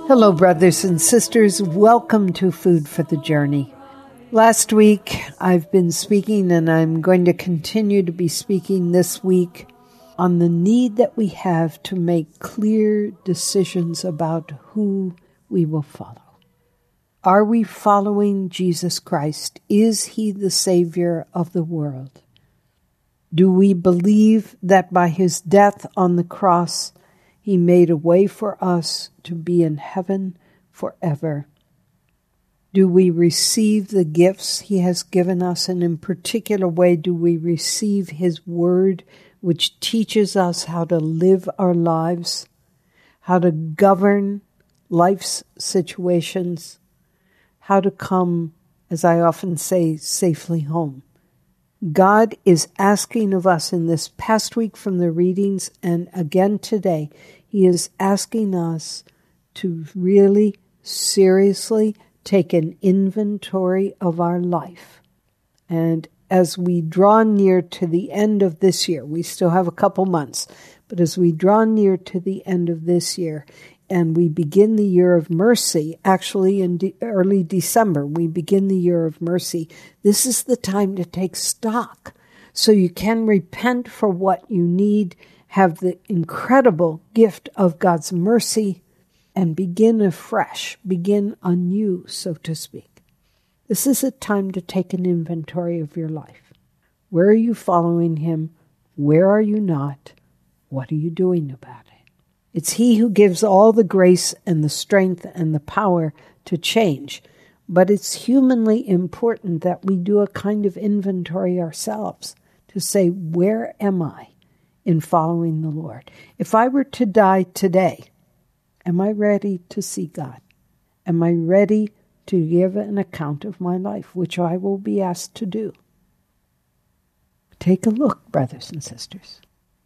Hello, brothers and sisters. Welcome to Food for the Journey. Last week, I've been speaking, and I'm going to continue to be speaking this week on the need that we have to make clear decisions about who we will follow. Are we following Jesus Christ? Is he the Savior of the world? Do we believe that by his death on the cross, he made a way for us to be in heaven forever? Do we receive the gifts he has given us? And in particular way, do we receive his word, which teaches us how to live our lives, how to govern life's situations, how to come, as I often say, safely home? God is asking of us in this past week from the readings, and again today, he is asking us to really seriously take an inventory of our life. And as we draw near to the end of this year, we still have a couple months, but as we draw near to the end of this year, and we begin the year of mercy, actually in early December, we begin the year of mercy. This is the time to take stock so you can repent for what you need, have the incredible gift of God's mercy, and begin afresh, begin anew, so to speak. This is a time to take an inventory of your life. Where are you following him? Where are you not? What are you doing about it? It's he who gives all the grace and the strength and the power to change. But it's humanly important that we do a kind of inventory ourselves to say, where am I in following the Lord? If I were to die today, am I ready to see God? Am I ready to give an account of my life, which I will be asked to do? Take a look, brothers and sisters.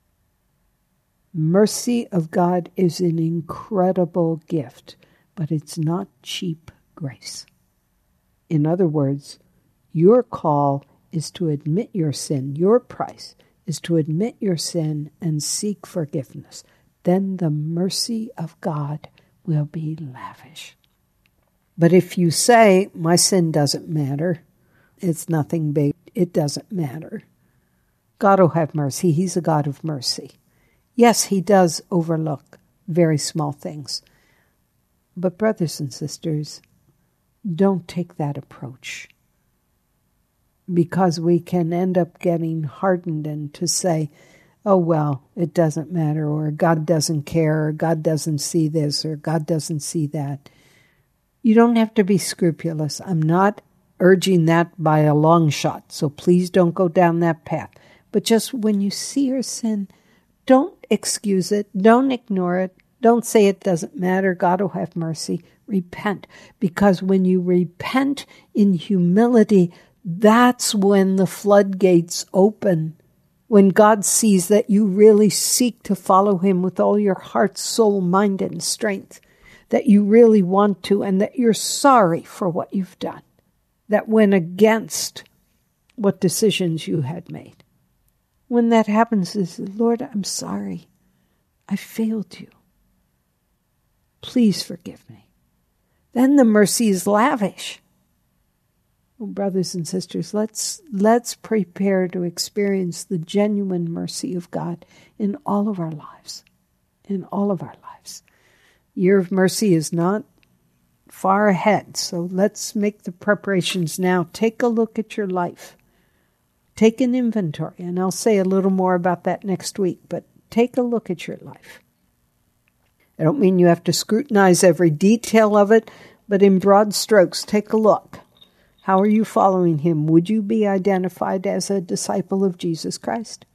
Mercy of God is an incredible gift, but it's not cheap grace. In other words, your call is to admit your sin. Your price is to admit your sin and seek forgiveness. Then the mercy of God will be lavish. But if you say, my sin doesn't matter, it's nothing big, it doesn't matter, God will have mercy. He's a God of mercy. Yes, he does overlook very small things. But brothers and sisters, don't take that approach, because we can end up getting hardened and to say, oh, well, it doesn't matter, or God doesn't care, or God doesn't see this, or God doesn't see that. You don't have to be scrupulous. I'm not urging that by a long shot, so please don't go down that path. But just when you see your sin, don't excuse it. Don't ignore it. Don't say it doesn't matter. God will have mercy. Repent. Because when you repent in humility, that's when the floodgates open. When God sees that you really seek to follow him with all your heart, soul, mind, and strength, that you really want to, and that you're sorry for what you've done, that went against what decisions you had made. When that happens, is, Lord, I'm sorry. I failed you. Please forgive me. Then the mercy is lavish. Oh, brothers and sisters, let's prepare to experience the genuine mercy of God in all of our lives. In all of our lives. Year of mercy is not far ahead, so let's make the preparations now. Take a look at your life. Take an inventory, and I'll say a little more about that next week, but take a look at your life. I don't mean you have to scrutinize every detail of it, but in broad strokes, take a look. How are you following him? Would you be identified as a disciple of Jesus Christ?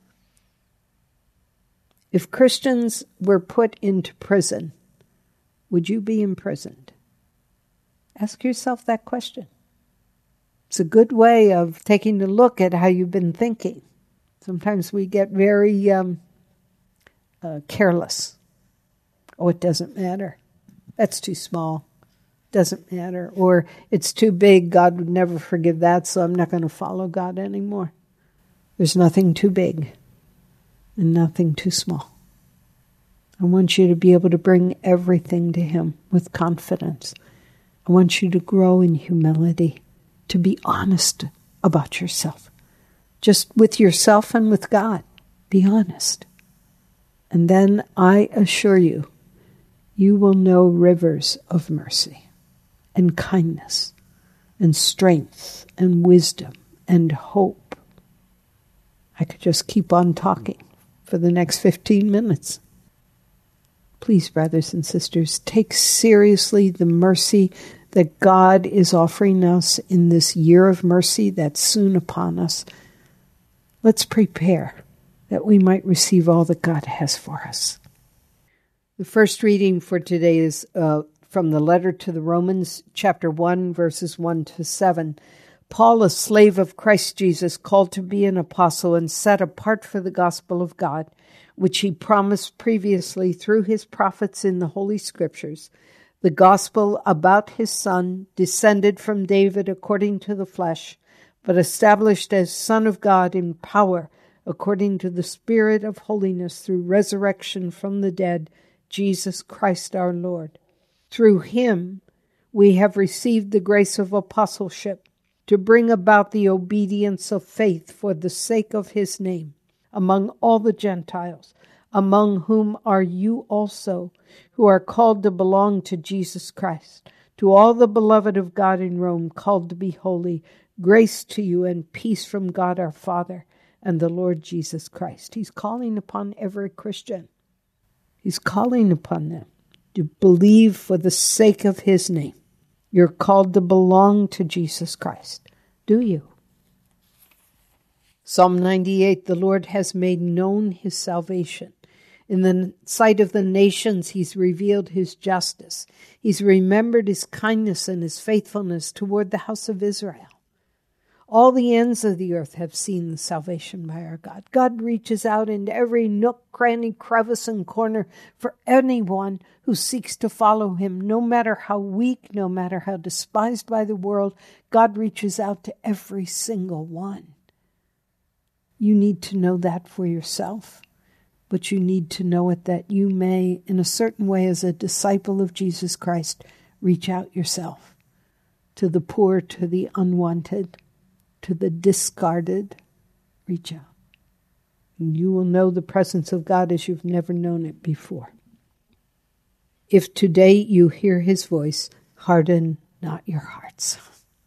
If Christians were put into prison, would you be imprisoned? Ask yourself that question. It's a good way of taking a look at how you've been thinking. Sometimes we get very careless. Oh, it doesn't matter. That's too small. Doesn't matter. Or it's too big. God would never forgive that, so I'm not going to follow God anymore. There's nothing too big and nothing too small. I want you to be able to bring everything to Him with confidence. I want you to grow in humility, to be honest about yourself. Just with yourself and with God. Be honest. And then I assure you, you will know rivers of mercy and kindness and strength and wisdom and hope. I could just keep on talking for the next 15 minutes. Please, brothers and sisters, take seriously the mercy that God is offering us in this year of mercy that's soon upon us. Let's prepare that we might receive all that God has for us. The first reading for today is from the letter to the Romans, chapter 1, verses 1 to 7. Paul, a slave of Christ Jesus, called to be an apostle and set apart for the gospel of God, which he promised previously through his prophets in the Holy Scriptures, the gospel about his Son, descended from David according to the flesh, but established as Son of God in power, according to the Spirit of holiness through resurrection from the dead, Jesus Christ our Lord. Through him we have received the grace of apostleship to bring about the obedience of faith for the sake of his name among all the Gentiles, among whom are you also, who are called to belong to Jesus Christ. To all the beloved of God in Rome, called to be holy, grace to you and peace from God our Father and the Lord Jesus Christ. He's calling upon every Christian. He's calling upon them to believe for the sake of his name. You're called to belong to Jesus Christ. Do you? Psalm 98, the Lord has made known his salvation. In the sight of the nations, he's revealed his justice. He's remembered his kindness and his faithfulness toward the house of Israel. All the ends of the earth have seen the salvation by our God. God reaches out into every nook, cranny, crevice, and corner for anyone who seeks to follow him. No matter how weak, no matter how despised by the world, God reaches out to every single one. You need to know that for yourself, but you need to know it that you may, in a certain way, as a disciple of Jesus Christ, reach out yourself to the poor, to the unwanted, to the discarded. Reach out. And you will know the presence of God as you've never known it before. If today you hear his voice, harden not your hearts.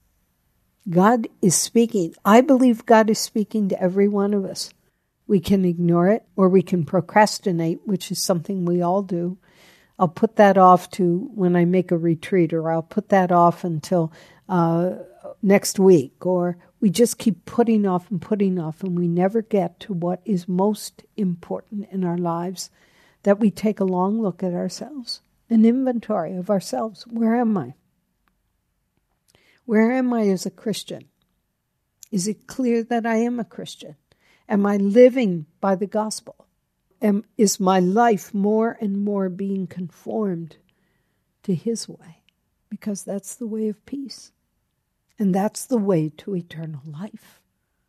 God is speaking. I believe God is speaking to every one of us. We can ignore it or we can procrastinate, which is something we all do. I'll put that off to when I make a retreat, or I'll put that off until next week, or we just keep putting off, and we never get to what is most important in our lives, that we take a long look at ourselves, an inventory of ourselves. Where am I? Where am I as a Christian? Is it clear that I am a Christian? Am I living by the gospel? Is my life more and more being conformed to his way? Because that's the way of peace. And that's the way to eternal life.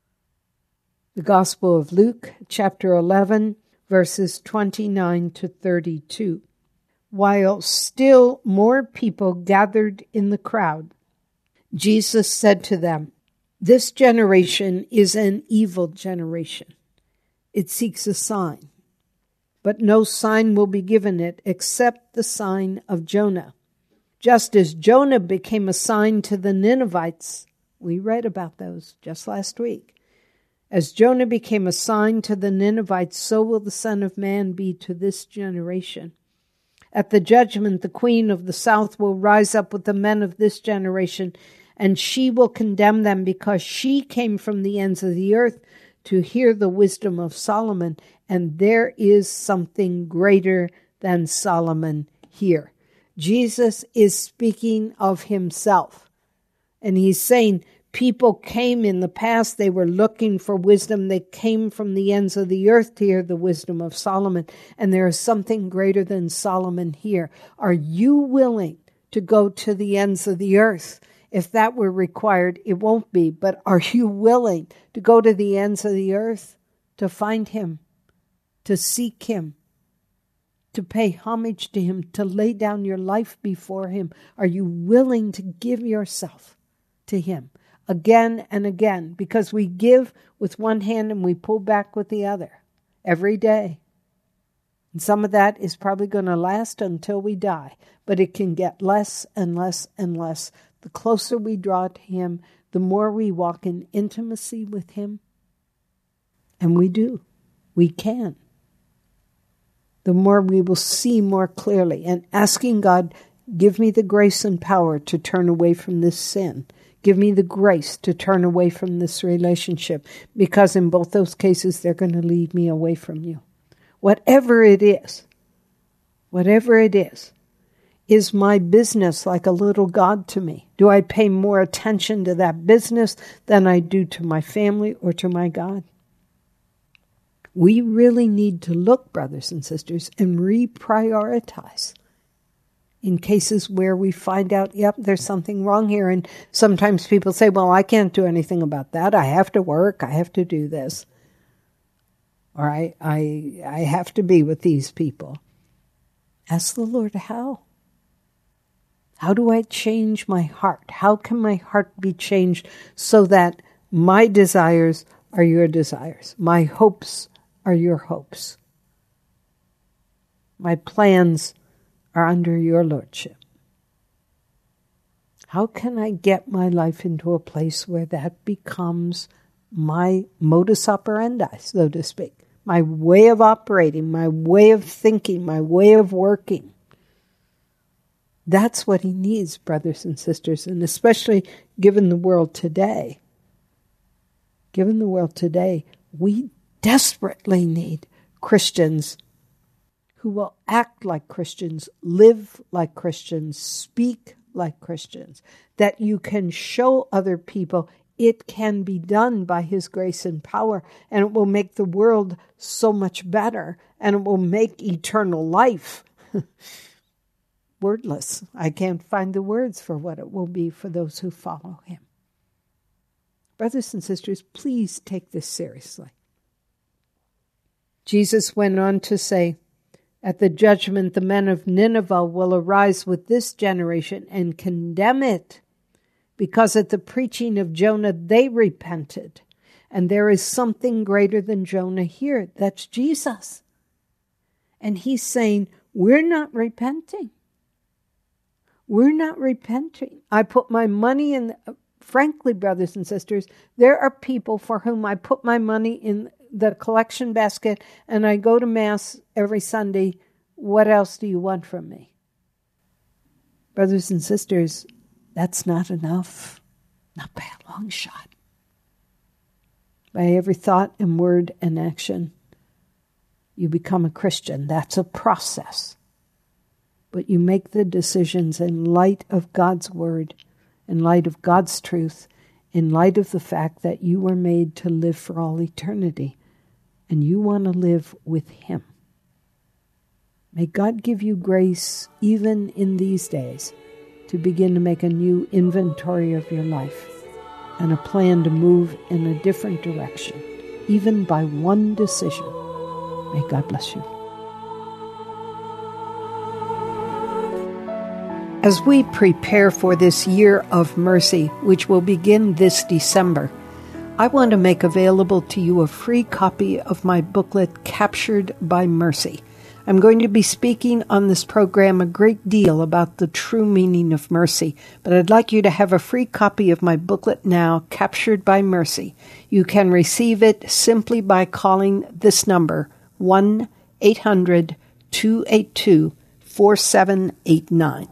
The Gospel of Luke, chapter 11, verses 29 to 32. While still more people gathered in the crowd, Jesus said to them, "This generation is an evil generation. It seeks a sign, but no sign will be given it except the sign of Jonah. Just as Jonah became a sign to the Ninevites," we read about those just last week. "As Jonah became a sign to the Ninevites, so will the Son of Man be to this generation. At the judgment, the queen of the south will rise up with the men of this generation, and she will condemn them because she came from the ends of the earth to hear the wisdom of Solomon, and there is something greater than Solomon here." Jesus is speaking of himself, and he's saying people came in the past, they were looking for wisdom, they came from the ends of the earth to hear the wisdom of Solomon, and there is something greater than Solomon here. Are you willing to go to the ends of the earth? If that were required, it won't be, but are you willing to go to the ends of the earth to find him, to seek him, to pay homage to him, to lay down your life before him? Are you willing to give yourself to him again and again? Because we give with one hand and we pull back with the other every day. And some of that is probably going to last until we die, but it can get less and less and less. The closer we draw to him, the more we walk in intimacy with him. And we do. We can. The more we will see more clearly. And asking God, give me the grace and power to turn away from this sin. Give me the grace to turn away from this relationship. Because in both those cases, they're going to lead me away from you. Whatever it is my business like a little God to me? Do I pay more attention to that business than I do to my family or to my God? We really need to look, brothers and sisters, and reprioritize in cases where we find out, yep, there's something wrong here. And sometimes people say, well, I can't do anything about that. I have to work. I have to do this. Or I have to be with these people. Ask the Lord how. How do I change my heart? How can my heart be changed so that my desires are your desires? My hopes are your hopes. My plans are under your lordship. How can I get my life into a place where that becomes my modus operandi, so to speak? My way of operating, my way of thinking, my way of working. That's what he needs, brothers and sisters, and especially given the world today. Given the world today, we desperately need Christians who will act like Christians, live like Christians, speak like Christians, that you can show other people it can be done by his grace and power, and it will make the world so much better, and it will make eternal life wordless. I can't find the words for what it will be for those who follow him. Brothers and sisters, please take this seriously. Jesus went on to say, at the judgment, the men of Nineveh will arise with this generation and condemn it, because at the preaching of Jonah, they repented. And there is something greater than Jonah here. That's Jesus. And he's saying, we're not repenting. We're not repenting. I put my money in, frankly, brothers and sisters, there are people for whom I put my money in the collection basket and I go to Mass every Sunday. What else do you want from me? Brothers and sisters, that's not enough. Not by a long shot. By every thought and word and action, you become a Christian. That's a process. But you make the decisions in light of God's word, in light of God's truth, in light of the fact that you were made to live for all eternity, and you want to live with him. May God give you grace, even in these days, to begin to make a new inventory of your life and a plan to move in a different direction, even by one decision. May God bless you. As we prepare for this year of mercy, which will begin this December, I want to make available to you a free copy of my booklet, Captured by Mercy. I'm going to be speaking on this program a great deal about the true meaning of mercy, but I'd like you to have a free copy of my booklet now, Captured by Mercy. You can receive it simply by calling this number, 1-800-282-4789.